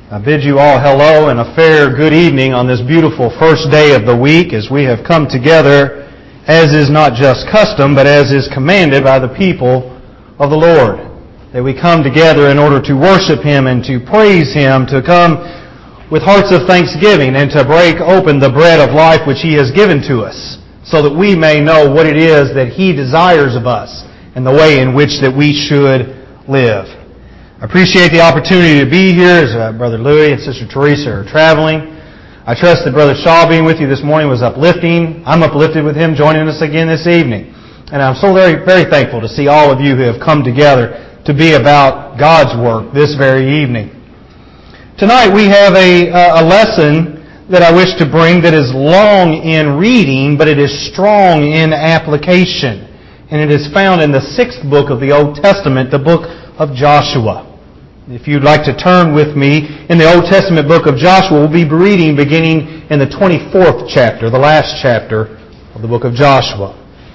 I bid you all hello and a fair good evening on this beautiful first day of the week as we have come together as is not just custom but as is commanded by the people of the Lord. That we come together in order to worship Him and to praise Him, to come with hearts of thanksgiving and to break open the bread of life which He has given to us so that we may know what it is that He desires of us and the way in which that we should live. I appreciate the opportunity to be here as Brother Louis and Sister Teresa are traveling. I trust that Brother Shaw being with you this morning was uplifting. I'm uplifted with him joining us again this evening. And I'm so very, very thankful to see all of you who have come together to be about God's work this very evening. Tonight we have a lesson that I wish to bring that is long in reading, but it is strong in application. And it is found in the 6th book of the Old Testament, the book of Joshua. If you'd like to turn with me in the Old Testament book of Joshua, we'll be reading beginning in the 24th chapter, the last chapter of the book of Joshua.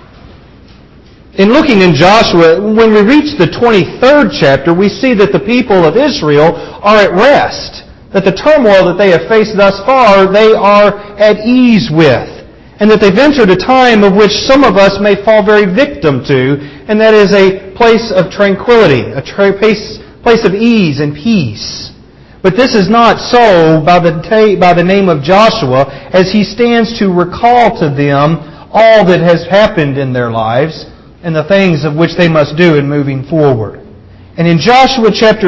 In looking in Joshua, when we reach the 23rd chapter, we see that the people of Israel are at rest, that the turmoil that they have faced thus far, they are at ease with, and that they've entered a time of which some of us may fall very victim to, and that is a place of tranquility, a place of ease and peace. But this is not so by the name of Joshua as he stands to recall to them all that has happened in their lives and the things of which they must do in moving forward. And in Joshua chapter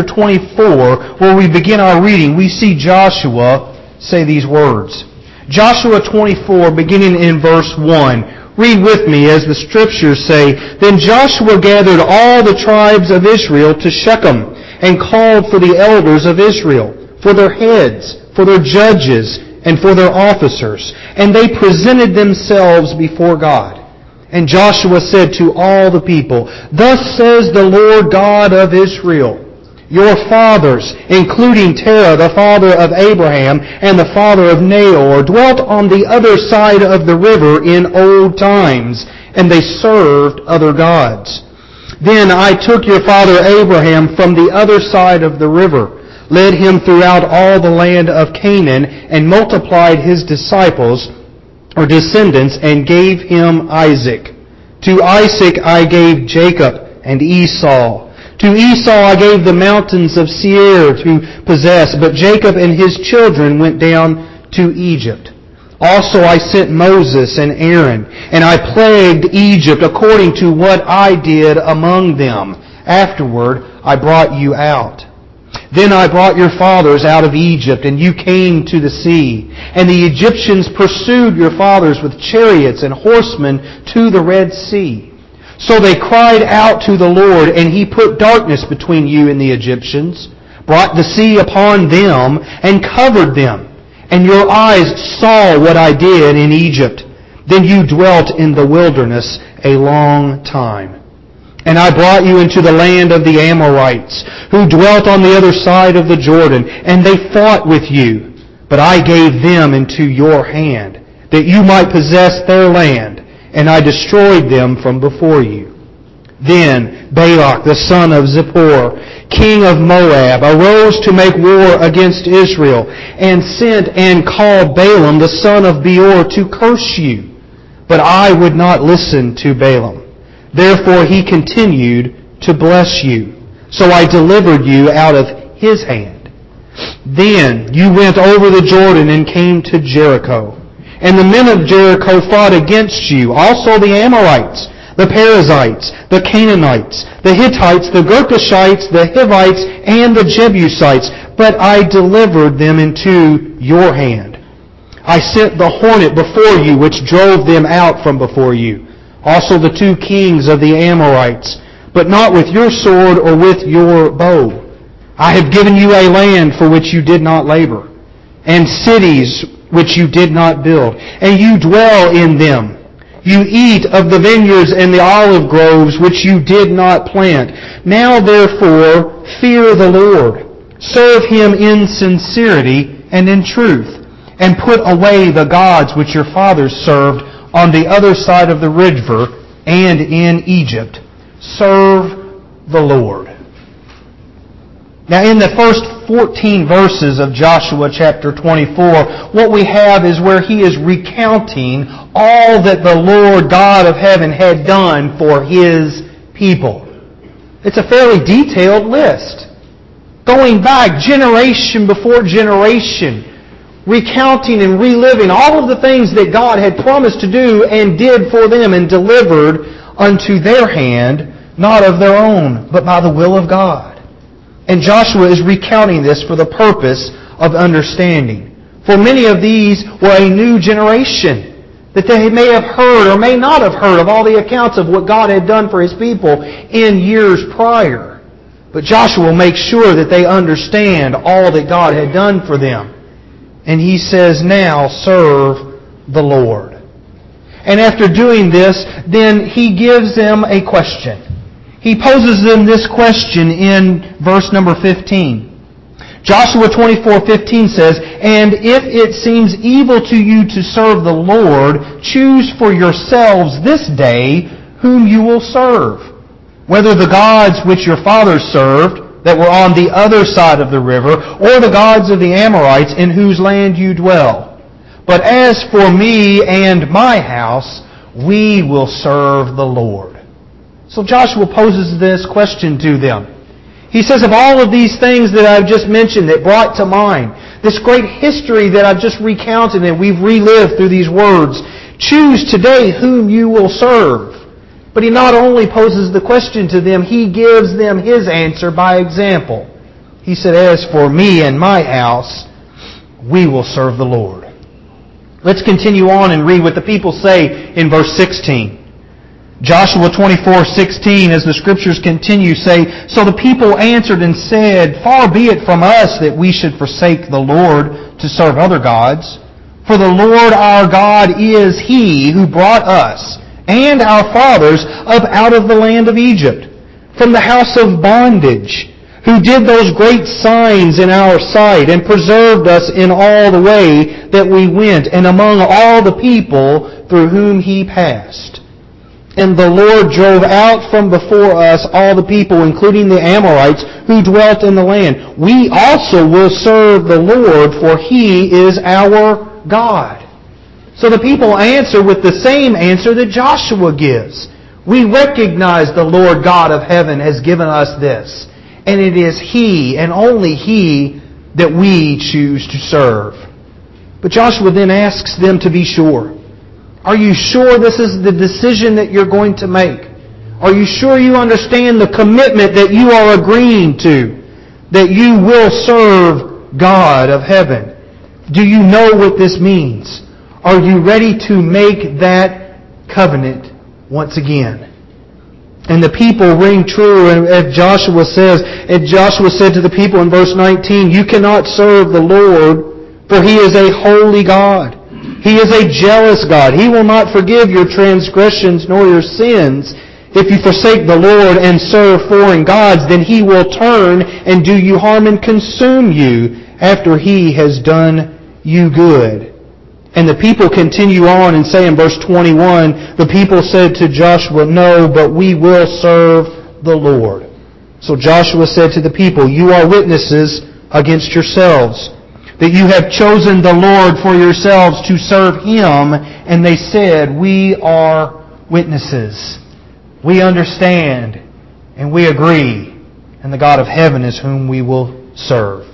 24, where we begin our reading, we see Joshua say these words. Joshua 24, beginning in verse 1. Read with me as the Scriptures say, Then Joshua gathered all the tribes of Israel to Shechem, and called for the elders of Israel, for their heads, for their judges, and for their officers. And they presented themselves before God. And Joshua said to all the people, Thus says the Lord God of Israel, Your fathers, including Terah, the father of Abraham, and the father of Nahor, dwelt on the other side of the river in old times, and they served other gods. Then I took your father Abraham from the other side of the river, led him throughout all the land of Canaan, and multiplied his disciples, or descendants, and gave him Isaac. To Isaac I gave Jacob and Esau. To Esau I gave the mountains of Seir to possess, but Jacob and his children went down to Egypt. Also I sent Moses and Aaron, and I plagued Egypt according to what I did among them. Afterward I brought you out. Then I brought your fathers out of Egypt, and you came to the sea. And the Egyptians pursued your fathers with chariots and horsemen to the Red Sea. So they cried out to the Lord, and He put darkness between you and the Egyptians, brought the sea upon them, and covered them. And your eyes saw what I did in Egypt. Then you dwelt in the wilderness a long time. And I brought you into the land of the Amorites, who dwelt on the other side of the Jordan, and they fought with you. But I gave them into your hand, that you might possess their land, and I destroyed them from before you. Then Balak, the son of Zippor, king of Moab, arose to make war against Israel, and sent and called Balaam, the son of Beor, to curse you. But I would not listen to Balaam. Therefore he continued to bless you. So I delivered you out of his hand. Then you went over the Jordan and came to Jericho. And the men of Jericho fought against you, also the Amorites, the Perizzites, the Canaanites, the Hittites, the Girgashites, the Hivites, and the Jebusites. But I delivered them into your hand. I sent the hornet before you, which drove them out from before you. Also the 2 kings of the Amorites, but not with your sword or with your bow. I have given you a land for which you did not labor, and cities which you did not build, and you dwell in them. You eat of the vineyards and the olive groves which you did not plant. Now therefore fear the Lord. Serve Him in sincerity and in truth, and put away the gods which your fathers served on the other side of the river and in Egypt. Serve the Lord. Now in the first 14 verses of Joshua chapter 24, what we have is where he is recounting all that the Lord God of heaven had done for His people. It's a fairly detailed list, going back generation before generation, recounting and reliving all of the things that God had promised to do and did for them and delivered unto their hand, not of their own, but by the will of God. And Joshua is recounting this for the purpose of understanding. For many of these were a new generation, that they may have heard or may not have heard of all the accounts of what God had done for His people in years prior. But Joshua makes sure that they understand all that God had done for them. And he says, now serve the Lord. And after doing this, then he gives them a question. He poses them this question in verse number 15. Joshua 24:15 says, and if it seems evil to you to serve the Lord, choose for yourselves this day whom you will serve, whether the gods which your fathers served that were on the other side of the river, or the gods of the Amorites in whose land you dwell. But as for me and my house, we will serve the Lord. So Joshua poses this question to them. He says, of all of these things that I've just mentioned that brought to mind, this great history that I've just recounted and we've relived through these words, choose today whom you will serve. But he not only poses the question to them, he gives them his answer by example. He said, as for me and my house, we will serve the Lord. Let's continue on and read what the people say in verse 16. Joshua 24:16, as the Scriptures continue, say, so the people answered and said, far be it from us that we should forsake the Lord to serve other gods. For the Lord our God is He who brought us and our fathers up out of the land of Egypt, from the house of bondage, who did those great signs in our sight, and preserved us in all the way that we went, and among all the people through whom He passed. And the Lord drove out from before us all the people, including the Amorites, who dwelt in the land. We also will serve the Lord, for He is our God. So the people answer with the same answer that Joshua gives. We recognize the Lord God of heaven has given us this. And it is He, and only He, that we choose to serve. But Joshua then asks them to be sure. Are you sure this is the decision that you're going to make? Are you sure you understand the commitment that you are agreeing to? That you will serve God of heaven? Do you know what this means? Are you ready to make that covenant once again? And the people ring true, and as Joshua says, and Joshua said to the people in verse 19, you cannot serve the Lord, for He is a holy God. He is a jealous God. He will not forgive your transgressions nor your sins. If you forsake the Lord and serve foreign gods, then He will turn and do you harm and consume you after He has done you good. And the people continue on and say in verse 21, the people said to Joshua, no, but we will serve the Lord. So Joshua said to the people, you are witnesses against yourselves, that you have chosen the Lord for yourselves to serve Him. And they said, we are witnesses. We understand and we agree. And the God of heaven is whom we will serve.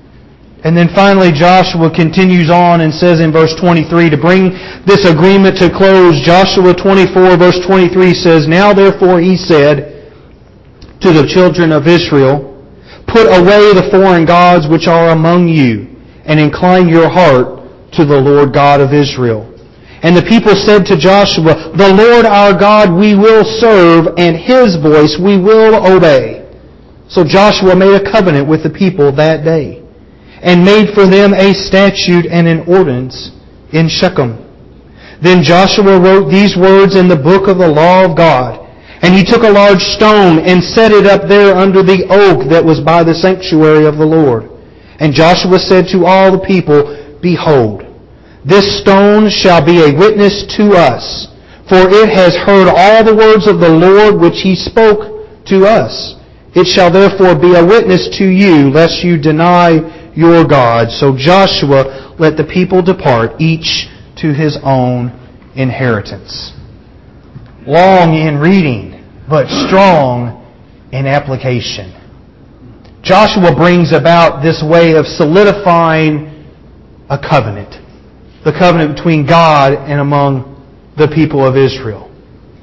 And then finally Joshua continues on and says in verse 23, to bring this agreement to close, Joshua 24 verse 23 says, now therefore he said to the children of Israel, put away the foreign gods which are among you, and incline your heart to the Lord God of Israel. And the people said to Joshua, the Lord our God we will serve, and His voice we will obey. So Joshua made a covenant with the people that day, and made for them a statute and an ordinance in Shechem. Then Joshua wrote these words in the book of the law of God, and he took a large stone and set it up there under the oak that was by the sanctuary of the Lord. And Joshua said to all the people, behold, this stone shall be a witness to us, for it has heard all the words of the Lord which He spoke to us. It shall therefore be a witness to you, lest you deny your God. So Joshua let the people depart, each to his own inheritance. Long in reading, but strong in application. Joshua brings about this way of solidifying a covenant. The covenant between God and among the people of Israel.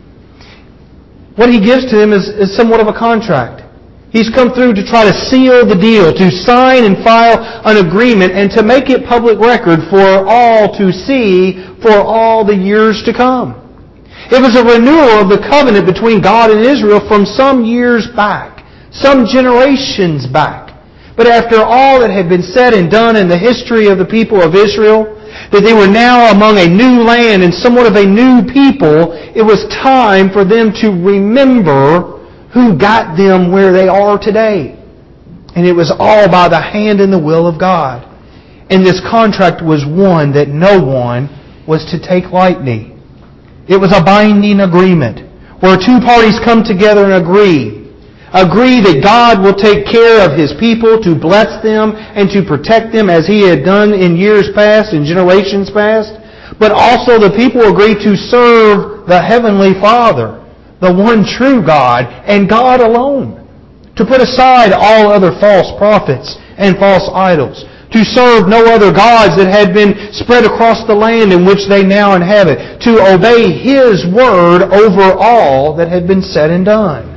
What he gives to them is somewhat of a contract. He's come through to try to seal the deal, to sign and file an agreement, and to make it public record for all to see for all the years to come. It was a renewal of the covenant between God and Israel from some years back, some generations back. But after all that had been said and done in the history of the people of Israel, that they were now among a new land and somewhat of a new people, it was time for them to remember who got them where they are today. And it was all by the hand and the will of God. And this contract was one that no one was to take lightly. It was a binding agreement where two parties come together and agree that God will take care of His people, to bless them and to protect them as He had done in years past, in generations past. But also the people agree to serve the Heavenly Father, the one true God, and God alone. To put aside all other false prophets and false idols. To serve no other gods that had been spread across the land in which they now inhabit. To obey His word over all that had been said and done.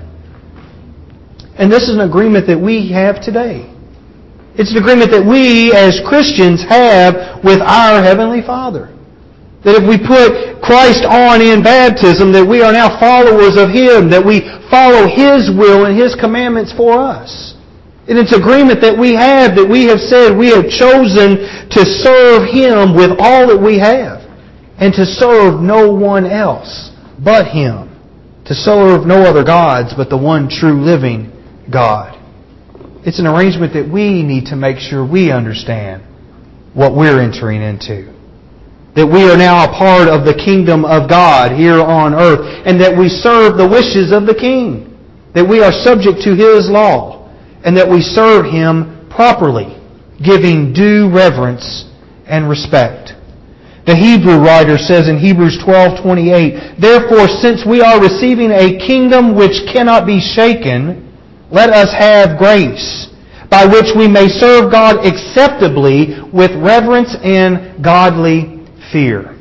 And this is an agreement that we have today. It's an agreement that we as Christians have with our Heavenly Father. That if we put Christ on in baptism, that we are now followers of Him, that we follow His will and His commandments for us. And it's agreement that we have said we have chosen to serve Him with all that we have, and to serve no one else but Him. To serve no other gods but the one true living God. It's an arrangement that we need to make sure we understand what we're entering into. That we are now a part of the kingdom of God here on earth, and that we serve the wishes of the King. That we are subject to His law, and that we serve Him properly, giving due reverence and respect. The Hebrew writer says in Hebrews 12:28, "Therefore, since we are receiving a kingdom which cannot be shaken, let us have grace, by which we may serve God acceptably with reverence and godly fear."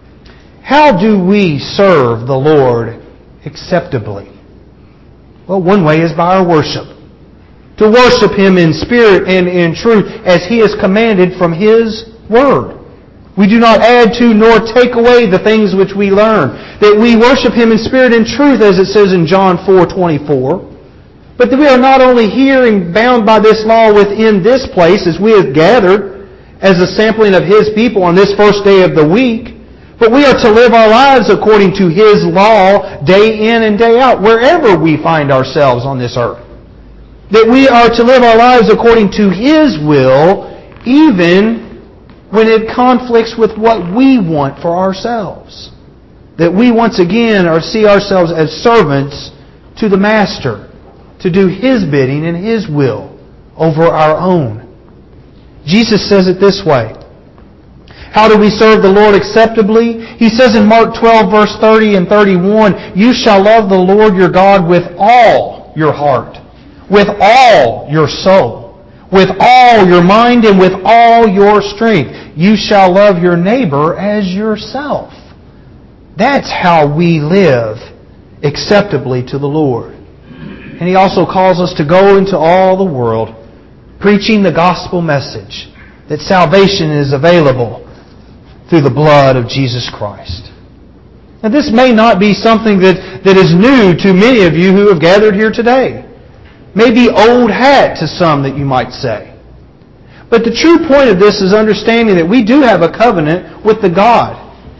How do we serve the Lord acceptably? Well, one way is by our worship. To worship Him in spirit and in truth as He has commanded from His Word. We do not add to nor take away the things which we learn. That we worship Him in spirit and truth, as it says in John 4:24. But that we are not only here and bound by this law within this place as we have gathered as a sampling of His people on this first day of the week, but we are to live our lives according to His law day in and day out, wherever we find ourselves on this earth. That we are to live our lives according to His will, even when it conflicts with what we want for ourselves. That we once again see ourselves as servants to the Master, to do His bidding and His will over our own. Jesus says it this way. How do we serve the Lord acceptably? He says in Mark 12, verse 30 and 31, "You shall love the Lord your God with all your heart, with all your soul, with all your mind, and with all your strength. You shall love your neighbor as yourself." That's how we live acceptably to the Lord. And He also calls us to go into all the world, preaching the gospel message, that salvation is available through the blood of Jesus Christ. Now this may not be something that is new to many of you who have gathered here today. Maybe old hat to some that you might say. But the true point of this is understanding that we do have a covenant with the God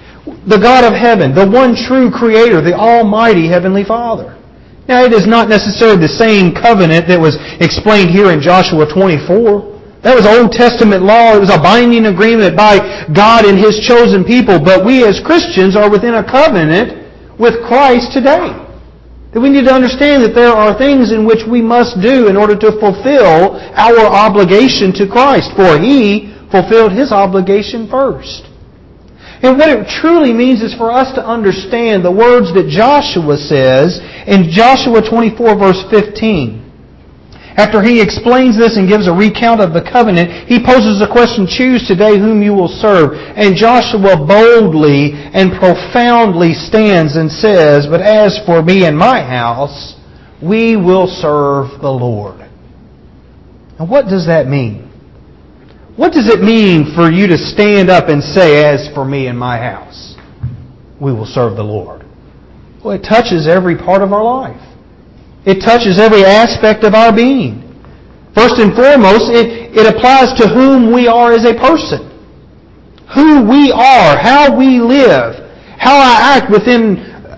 of heaven, the one true Creator, the Almighty Heavenly Father. Now, it is not necessarily the same covenant that was explained here in Joshua 24. That was Old Testament law. It was a binding agreement by God and His chosen people. But we as Christians are within a covenant with Christ today. That we need to understand that there are things in which we must do in order to fulfill our obligation to Christ. For He fulfilled His obligation first. And what it truly means is for us to understand the words that Joshua says in Joshua 24 verse 15. After he explains this and gives a recount of the covenant, he poses the question, choose today whom you will serve. And Joshua boldly and profoundly stands and says, but as for me and my house, we will serve the Lord. And what does that mean? What does it mean for you to stand up and say, as for me and my house, we will serve the Lord? Well, it touches every part of our life. It touches every aspect of our being. First and foremost, it applies to whom we are as a person. Who we are, how we live, how I act within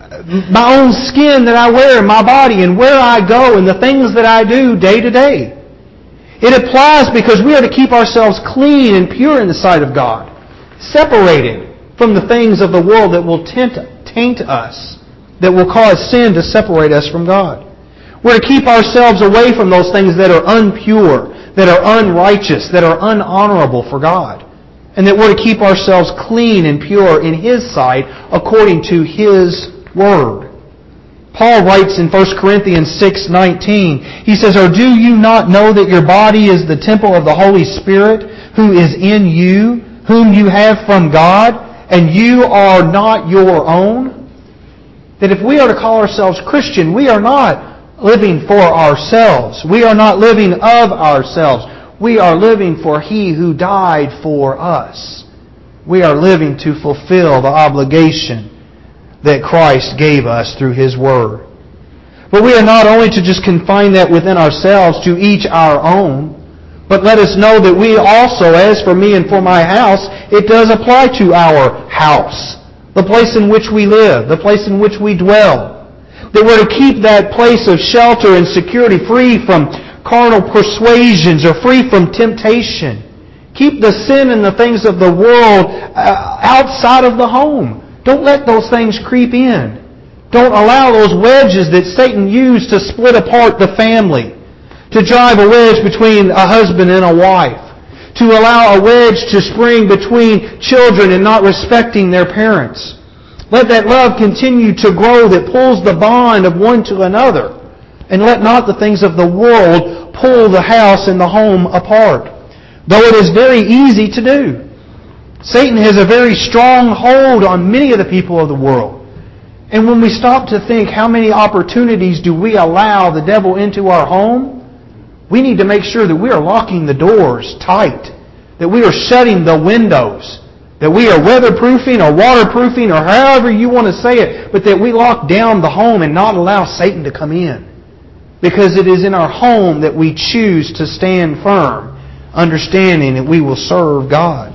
my own skin that I wear in my body, and where I go, and the things that I do day to day. It applies because we are to keep ourselves clean and pure in the sight of God, separated from the things of the world that will taint us, that will cause sin to separate us from God. We're to keep ourselves away from those things that are unpure, that are unrighteous, that are unhonorable for God. And that we're to keep ourselves clean and pure in His sight according to His Word. Paul writes in 1 Corinthians 6:19, he says, or do you not know that your body is the temple of the Holy Spirit who is in you, whom you have from God, and you are not your own? That if we are to call ourselves Christian, we are not living for ourselves. We are not living of ourselves. We are living for He who died for us. We are living to fulfill the obligation that Christ gave us through His Word. But we are not only to just confine that within ourselves, to each our own, but let us know that we also, as for me and for my house, it does apply to our house, the place in which we live, the place in which we dwell. That we're to keep that place of shelter and security free from carnal persuasions or free from temptation. Keep the sin and the things of the world outside of the home. Don't let those things creep in. Don't allow those wedges that Satan used to split apart the family, to drive a wedge between a husband and a wife, to allow a wedge to spring between children and not respecting their parents. Let that love continue to grow that pulls the bond of one to another. And let not the things of the world pull the house and the home apart. Though it is very easy to do. Satan has a very strong hold on many of the people of the world. And when we stop to think how many opportunities do we allow the devil into our home, we need to make sure that we are locking the doors tight. That we are shutting the windows. That we are weatherproofing or waterproofing or however you want to say it, but that we lock down the home and not allow Satan to come in. Because it is in our home that we choose to stand firm, understanding that we will serve God.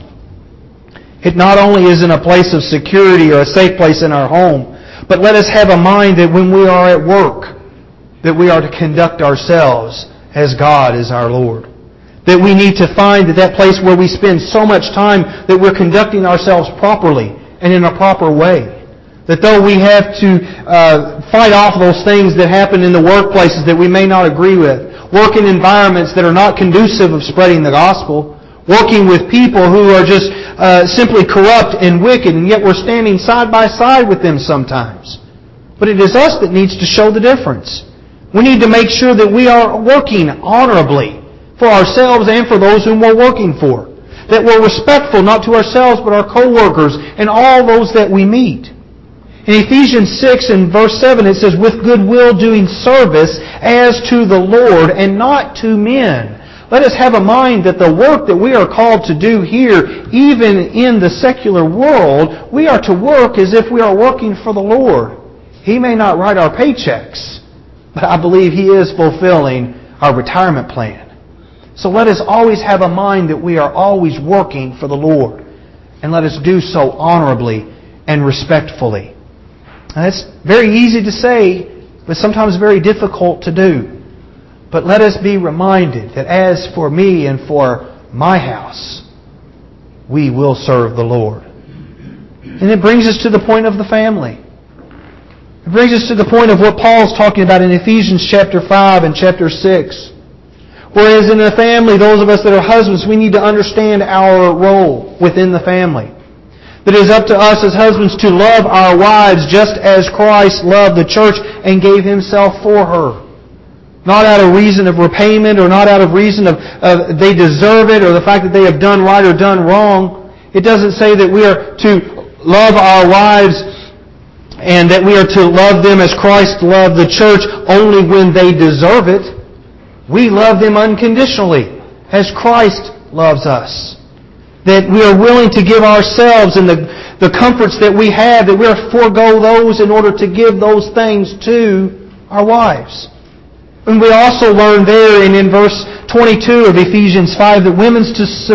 It not only is in a place of security or a safe place in our home, but let us have a mind that when we are at work, that we are to conduct ourselves as God is our Lord. That we need to find that place where we spend so much time that we're conducting ourselves properly and in a proper way. That though we have to fight off those things that happen in the workplaces that we may not agree with, work in environments that are not conducive of spreading the gospel, working with people who are just simply corrupt and wicked, and yet we're standing side by side with them sometimes. But it is us that needs to show the difference. We need to make sure that we are working honorably for ourselves and for those whom we're working for. That we're respectful not to ourselves but our co-workers and all those that we meet. In Ephesians 6 and verse 7 it says, with goodwill doing service as to the Lord and not to men. Let us have a mind that the work that we are called to do here, even in the secular world, we are to work as if we are working for the Lord. He may not write our paychecks, but I believe He is fulfilling our retirement plan. So let us always have a mind that we are always working for the Lord. And let us do so honorably and respectfully. And that's very easy to say, but sometimes very difficult to do. But let us be reminded that as for me and for my house, we will serve the Lord. And it brings us to the point of the family. It brings us to the point of what Paul's talking about in Ephesians chapter 5 and chapter 6. Whereas in a family, those of us that are husbands, we need to understand our role within the family. That it is up to us as husbands to love our wives just as Christ loved the church and gave Himself for her. Not out of reason of repayment or not out of reason of they deserve it or the fact that they have done right or done wrong. It doesn't say that we are to love our wives and that we are to love them as Christ loved the church only when they deserve it. We love them unconditionally, as Christ loves us. That we are willing to give ourselves and the comforts that we have, that we are to forego those in order to give those things to our wives. And we also learn there in verse 22 of Ephesians 5 that wives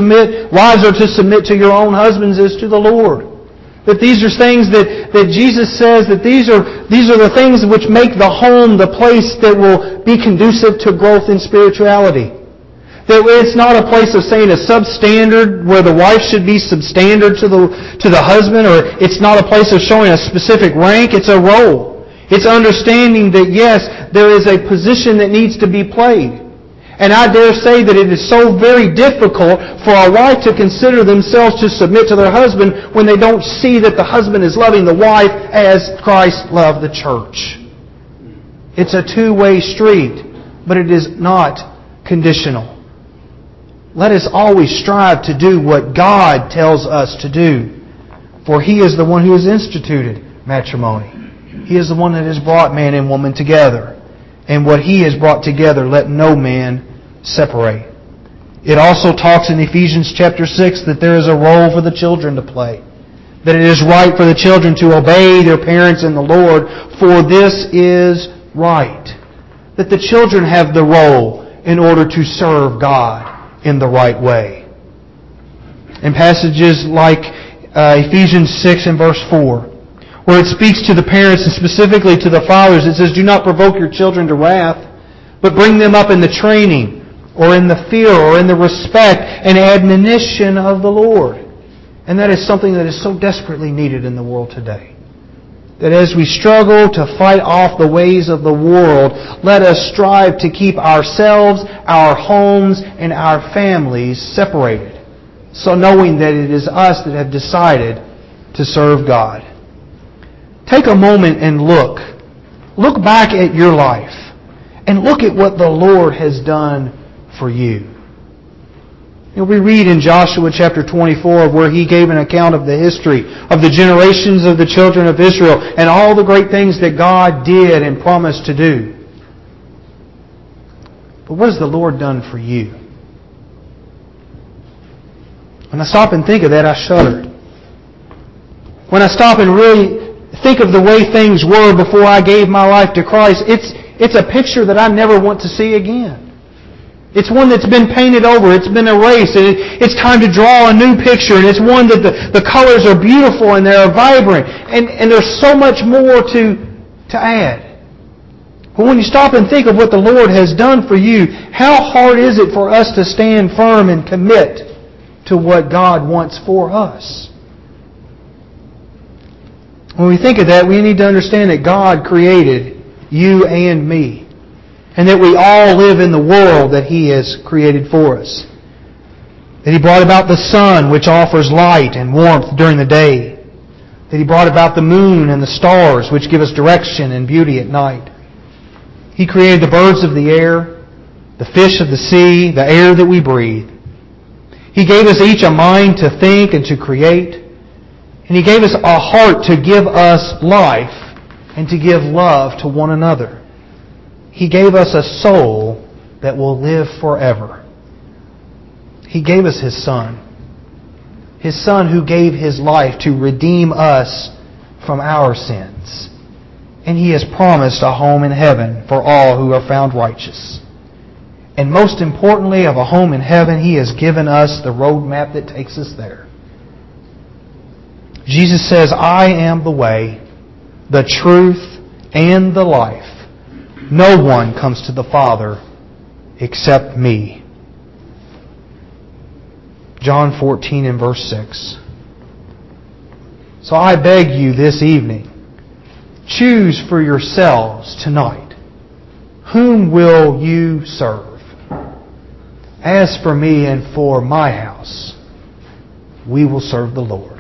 are to submit to your own husbands as to the Lord. That these are things that Jesus says that these are the things which make the home the place that will be conducive to growth in spirituality. That it's not a place of saying a substandard where the wife should be substandard to the husband, or it's not a place of showing a specific rank. It's a role. It's understanding that yes, there is a position that needs to be played. And I dare say that it is so very difficult for a wife to consider themselves to submit to their husband when they don't see that the husband is loving the wife as Christ loved the church. It's a two-way street, but it is not conditional. Let us always strive to do what God tells us to do, for He is the one who has instituted matrimony. He is the one that has brought man and woman together. And what He has brought together, let no man separate. It also talks in Ephesians chapter 6 that there is a role for the children to play. That it is right for the children to obey their parents in the Lord, for this is right. That the children have the role in order to serve God in the right way. In passages like Ephesians 6 and verse 4, where it speaks to the parents and specifically to the fathers, it says, do not provoke your children to wrath, but bring them up in the training, or in the fear, or in the respect and admonition of the Lord. And that is something that is so desperately needed in the world today. That as we struggle to fight off the ways of the world, let us strive to keep ourselves, our homes, and our families separated. So knowing that it is us that have decided to serve God. Take a moment and look. Look back at your life. And look at what the Lord has done for you. We read in Joshua chapter 24 where He gave an account of the history of the generations of the children of Israel and all the great things that God did and promised to do. But what has the Lord done for you? When I stop and think of that, I shudder. When I stop and really think of the way things were before I gave my life to Christ, it's a picture that I never want to see again. It's one that's been painted over, it's been erased, and it's time to draw a new picture, and it's one that the colors are beautiful and they're vibrant, and there's so much more to add. But when you stop and think of what the Lord has done for you, how hard is it for us to stand firm and commit to what God wants for us? When we think of that, we need to understand that God created you and me. And that we all live in the world that He has created for us. That He brought about the sun, which offers light and warmth during the day. That He brought about the moon and the stars, which give us direction and beauty at night. He created the birds of the air, the fish of the sea, the air that we breathe. He gave us each a mind to think and to create. And He gave us a heart to give us life and to give love to one another. He gave us a soul that will live forever. He gave us His Son. His Son who gave His life to redeem us from our sins. And He has promised a home in heaven for all who are found righteous. And most importantly, of a home in heaven, He has given us the roadmap that takes us there. Jesus says, I am the way, the truth, and the life. No one comes to the Father except me. John 14 and verse 6. So I beg you this evening, choose for yourselves tonight. Whom will you serve? As for me and for my house, we will serve the Lord.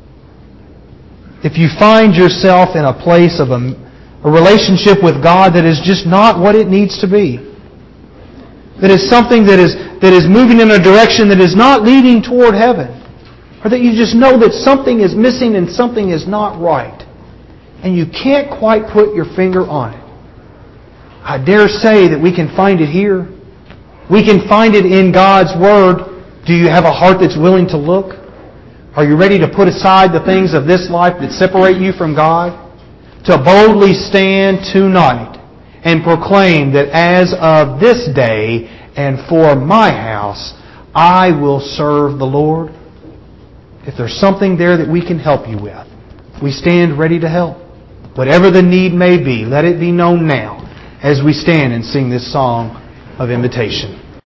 If you find yourself in a place of a relationship with God that is just not what it needs to be, that is something that is moving in a direction that is not leading toward heaven, or that you just know that something is missing and something is not right, and you can't quite put your finger on it, I dare say that we can find it here. We can find it in God's Word. Do you have a heart that's willing to look? Are you ready to put aside the things of this life that separate you from God? To boldly stand tonight and proclaim that as of this day and for my house, I will serve the Lord. If there's something there that we can help you with, we stand ready to help. Whatever the need may be, let it be known now as we stand and sing this song of invitation.